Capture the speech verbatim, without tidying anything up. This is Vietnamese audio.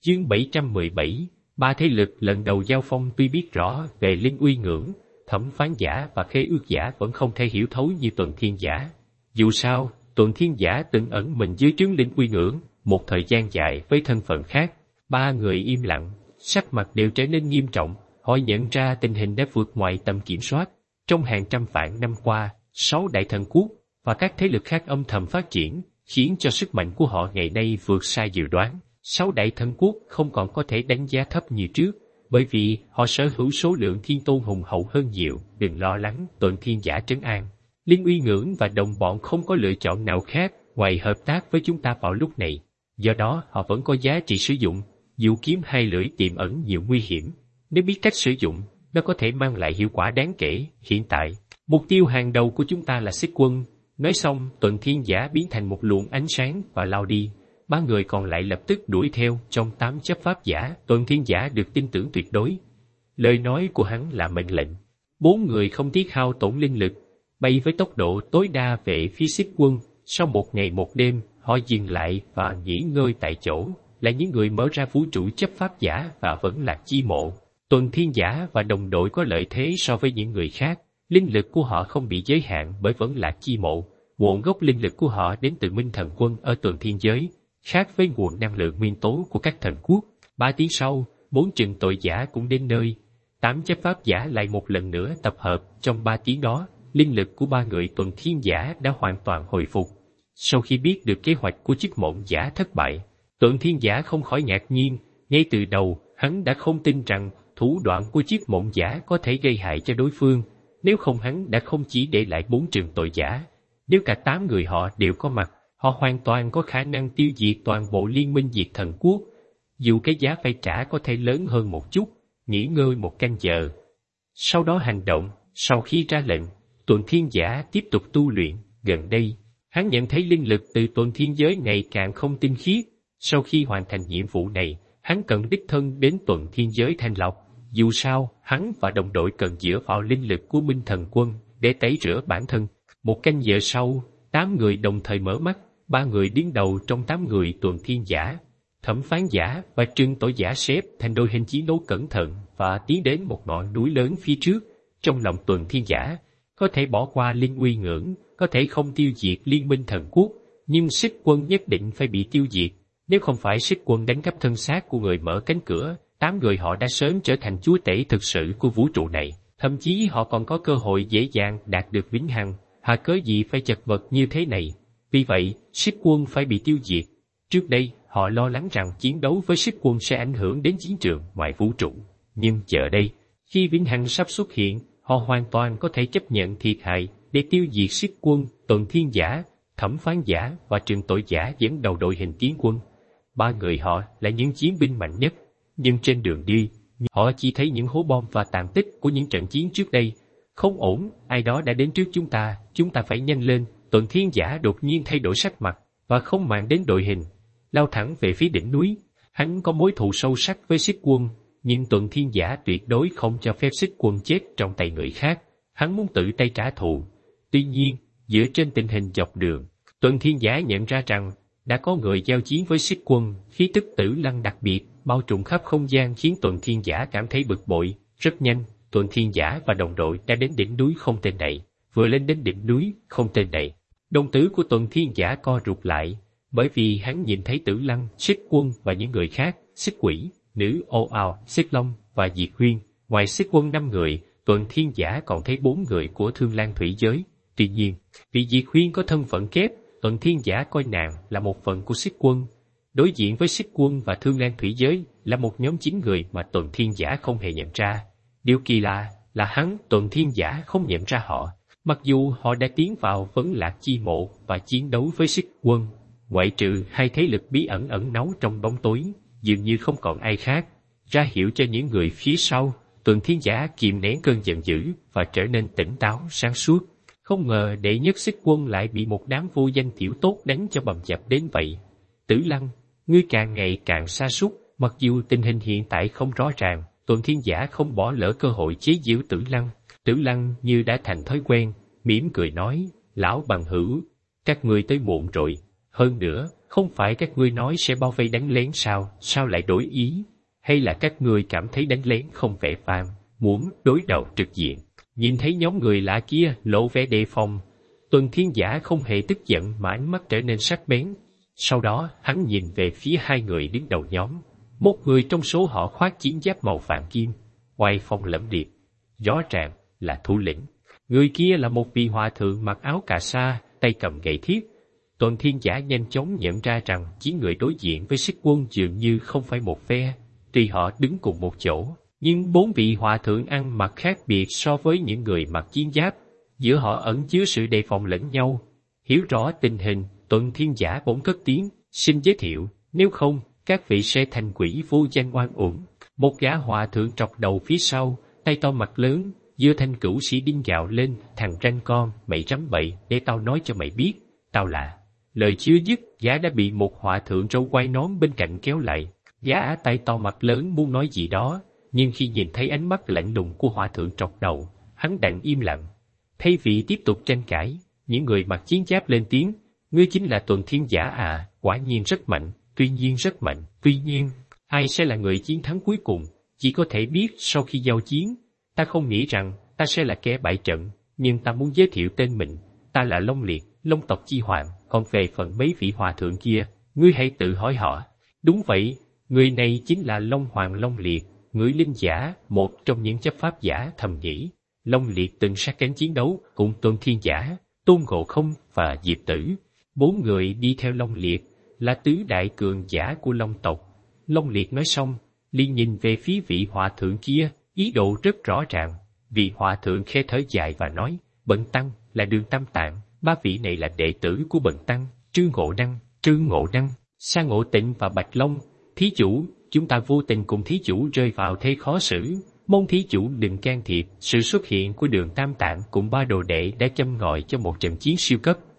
Chương bảy trăm mười bảy, ba thế lực lần đầu giao phong. Tuy biết rõ về Linh Uy Ngưỡng, Thẩm Phán Giả và Khế Ước Giả vẫn không thể hiểu thấu như Tuần Thiên Giả. Dù sao, Tuần Thiên Giả từng ẩn mình dưới trướng Linh Uy Ngưỡng một thời gian dài với thân phận khác. Ba người im lặng, sắc mặt đều trở nên nghiêm trọng. Họ nhận ra tình hình đã vượt ngoài tầm kiểm soát. Trong hàng trăm vạn năm qua, sáu đại thần quốc và các thế lực khác âm thầm phát triển, khiến cho sức mạnh của họ ngày nay vượt xa dự đoán. Sáu đại thần quốc không còn có thể đánh giá thấp như trước, bởi vì họ sở hữu số lượng thiên tôn hùng hậu hơn nhiều. Đừng lo lắng, Tuần Thiên Giả trấn an. Linh Uy Ngưỡng và đồng bọn không có lựa chọn nào khác ngoài hợp tác với chúng ta vào lúc này. Do đó, họ vẫn có giá trị sử dụng. Dụ kiếm hai lưỡi tiềm ẩn nhiều nguy hiểm. Nếu biết cách sử dụng, nó có thể mang lại hiệu quả đáng kể. Hiện tại, mục tiêu hàng đầu của chúng ta là Xích Quân. Nói xong, Tuần Thiên Giả biến thành một luồng ánh sáng và lao đi. Ba người còn lại lập tức đuổi theo. Trong tám chấp pháp giả, Tuần Thiên Giả được tin tưởng tuyệt đối. Lời nói của hắn là mệnh lệnh. Bốn người không tiếc hao tổn linh lực, bay với tốc độ tối đa về phía Xích Quân. Sau một ngày một đêm, họ dừng lại và nghỉ ngơi tại chỗ. Là những người mở ra vũ trụ chấp pháp giả và vẫn Lạc Chi Mộ. Tuần Thiên Giả và đồng đội có lợi thế so với những người khác. Linh lực của họ không bị giới hạn bởi vẫn Lạc Chi Mộ. Nguồn gốc linh lực của họ đến từ Minh Thần Quân ở Tuần Thiên Giới, khác với nguồn năng lượng nguyên tố của các thần quốc. Ba tiếng sau, bốn trừng tội giả cũng đến nơi. Tám chấp pháp giả lại một lần nữa tập hợp. Trong ba tiếng đó, linh lực của ba người Tuần Thiên Giả đã hoàn toàn hồi phục. Sau khi biết được kế hoạch của chiếc mộng giả thất bại, Tuần Thiên Giả không khỏi ngạc nhiên. Ngay từ đầu, hắn đã không tin rằng thủ đoạn của chiếc mộng giả có thể gây hại cho đối phương. Nếu không, hắn đã không chỉ để lại bốn trường tội giả. Nếu cả tám người họ đều có mặt, họ hoàn toàn có khả năng tiêu diệt toàn bộ liên minh diệt thần quốc. Dù cái giá phải trả có thể lớn hơn một chút. Nghỉ ngơi một canh giờ, sau đó hành động. Sau khi ra lệnh, Tuần Thiên Giả tiếp tục tu luyện. Gần đây, hắn nhận thấy linh lực từ Tuần Thiên Giới ngày càng không tinh khiết. Sau khi hoàn thành nhiệm vụ này, hắn cần đích thân đến Tuần Thiên Giới thanh lọc. Dù sao, hắn và đồng đội cần dựa vào linh lực của Minh Thần Quân để tẩy rửa bản thân. Một canh giờ sau, tám người đồng thời mở mắt. Ba người đứng đầu trong tám người Tuần Thiên Giả, Thẩm Phán Giả và Trừng Tội Giả xếp thành đôi hình chiến đấu cẩn thận và tiến đến một ngọn núi lớn phía trước. Trong lòng Tuần Thiên Giả, có thể bỏ qua Linh Uy Ngưỡng, có thể không tiêu diệt liên minh thần quốc, nhưng Xích Quân nhất định phải bị tiêu diệt. Nếu không phải Xích Quân đánh cắp thân xác của người mở cánh cửa, tám người họ đã sớm trở thành chúa tể thực sự của vũ trụ này. Thậm chí họ còn có cơ hội dễ dàng đạt được vĩnh hằng. Hà cớ gì phải chật vật như thế này? Vì vậy, Xích Quân phải bị tiêu diệt. Trước đây, họ lo lắng rằng chiến đấu với Xích Quân sẽ ảnh hưởng đến chiến trường ngoài vũ trụ. Nhưng giờ đây, khi vĩnh hằng sắp xuất hiện, họ hoàn toàn có thể chấp nhận thiệt hại để tiêu diệt Xích Quân. Tuần Thiên Giả, Thẩm Phán Giả và Trừng Tội Giả dẫn đầu đội hình tiến quân. Ba người họ là những chiến binh mạnh nhất, nhưng trên đường đi, họ chỉ thấy những hố bom và tàn tích của những trận chiến trước đây. Không ổn, ai đó đã đến trước chúng ta, chúng ta phải nhanh lên. Tuần Thiên Giả đột nhiên thay đổi sắc mặt và không màng đến đội hình, lao thẳng về phía đỉnh núi. Hắn có mối thù sâu sắc với Xích Quân, nhưng Tuần Thiên Giả tuyệt đối không cho phép Xích Quân chết trong tay người khác. Hắn muốn tự tay trả thù. Tuy nhiên, dựa trên tình hình dọc đường, Tuần Thiên Giả nhận ra rằng đã có người giao chiến với Xích Quân. Khí tức tử lăng đặc biệt bao trùm khắp không gian khiến Tuần Thiên Giả cảm thấy bực bội. Rất nhanh, Tuần Thiên Giả và đồng đội đã đến đỉnh núi không tên này. Vừa lên đến đỉnh núi không tên này, đồng tử của Tuần Thiên Giả co rụt lại, bởi vì hắn nhìn thấy Tử Lăng, Xích Quân và những người khác, Xích Quỷ, Nữ Ô Ao, Xích Long và Diệt Huyên. Ngoài Xích Quân năm người, Tuần Thiên Giả còn thấy bốn người của Thương Lan Thủy Giới. Tuy nhiên, vì Diệt Huyên có thân phận kép, Tuần Thiên Giả coi nàng là một phần của Xích Quân. Đối diện với Xích Quân và Thương Lan Thủy Giới là một nhóm chín người mà Tuần Thiên Giả không hề nhận ra. Điều kỳ lạ là hắn, Tuần Thiên Giả không nhận ra họ, mặc dù họ đã tiến vào Vấn Lạc Chi Mộ và chiến đấu với Xích Quân. Ngoại trừ hai thế lực bí ẩn ẩn náu trong bóng tối, dường như không còn ai khác. Ra hiệu cho những người phía sau, Tuần Thiên Giả kìm nén cơn giận dữ và trở nên tỉnh táo, sáng suốt. Không ngờ đệ nhất Xích Quân lại bị một đám vô danh tiểu tốt đánh cho bầm dập đến vậy. Tử Lăng, ngươi càng ngày càng sa sút. Mặc dù tình hình hiện tại không rõ ràng, Tuần Thiên Giả không bỏ lỡ cơ hội chế giễu Tử Lăng. Tử Lăng như đã thành thói quen, mỉm cười nói, lão bằng hữu, các ngươi tới muộn rồi. Hơn nữa, Không phải các ngươi nói sẽ bao vây đánh lén sao, sao lại đổi ý? Hay là các ngươi cảm thấy đánh lén không vẻ vang, muốn đối đầu trực diện? Nhìn thấy nhóm người lạ kia lộ vẻ đề phòng, Tuần Thiên Giả không hề tức giận mà ánh mắt trở nên sắc bén. Sau đó hắn nhìn về phía hai người đứng đầu nhóm. Một người trong số họ khoác chiến giáp màu vàng kim, oai phong lẫm liệt, rõ ràng là thủ lĩnh. Người kia là một vị hòa thượng mặc áo cà sa, tay cầm gậy thiết. Tuần Thiên Giả nhanh chóng nhận ra rằng chiến người đối diện với Xích Quân dường như không phải một phe. Tuy họ đứng cùng một chỗ, nhưng bốn vị hòa thượng ăn mặc khác biệt so với những người mặc chiến giáp. Giữa họ ẩn chứa sự đề phòng lẫn nhau. Hiểu rõ tình hình, Tuần Thiên Giả bỗng cất tiếng, xin giới thiệu, nếu không, các vị sẽ thành quỷ vô danh oan uổng. Một gã hòa thượng trọc đầu phía sau, tay to mặt lớn, giơ thanh cửu sĩ đinh gạo lên, thằng ranh con, mày rắm bậy, để tao nói cho mày biết, tao là. Lời chưa dứt, gã đã bị một hòa thượng râu quai nón bên cạnh kéo lại. Gã tay to mặt lớn muốn nói gì đó, nhưng khi nhìn thấy ánh mắt lạnh lùng của hòa thượng trọc đầu, hắn đành im lặng. Thay vì tiếp tục tranh cãi, những người mặc chiến giáp lên tiếng, ngươi chính là Tuần Thiên Giả à, quả nhiên rất mạnh, tuy nhiên rất mạnh, tuy nhiên, ai sẽ là người chiến thắng cuối cùng, chỉ có thể biết sau khi giao chiến. Ta không nghĩ rằng ta sẽ là kẻ bại trận, nhưng ta muốn giới thiệu tên mình, ta là Long Liệt, Long tộc chi hoàng, còn về phần mấy vị hòa thượng kia, ngươi hãy tự hỏi họ. Đúng vậy, người này chính là Long Hoàng Long Liệt, người linh giả, một trong những chấp pháp giả thầm nghĩ. Long Liệt từng sát cánh chiến đấu cùng Tôn Thiên Giả, Tôn Ngộ Không và Diệp Tử. Bốn người đi theo Long Liệt là tứ đại cường giả của Long tộc. Long Liệt nói xong, liền nhìn về phía vị hòa thượng kia, ý đồ rất rõ ràng. Vị hòa thượng khẽ thở dài và nói, Bần tăng là Đường Tam Tạng, ba vị này là đệ tử của Bần tăng, Trư Ngộ Đăng, Trư Ngộ Đăng, Sa Ngộ Tịnh và Bạch Long. Thí chủ, chúng ta vô tình cùng thí chủ rơi vào thế khó xử, mong thí chủ đừng can thiệp. Sự xuất hiện của Đường Tam Tạng cùng ba đồ đệ đã châm ngòi cho một trận chiến siêu cấp.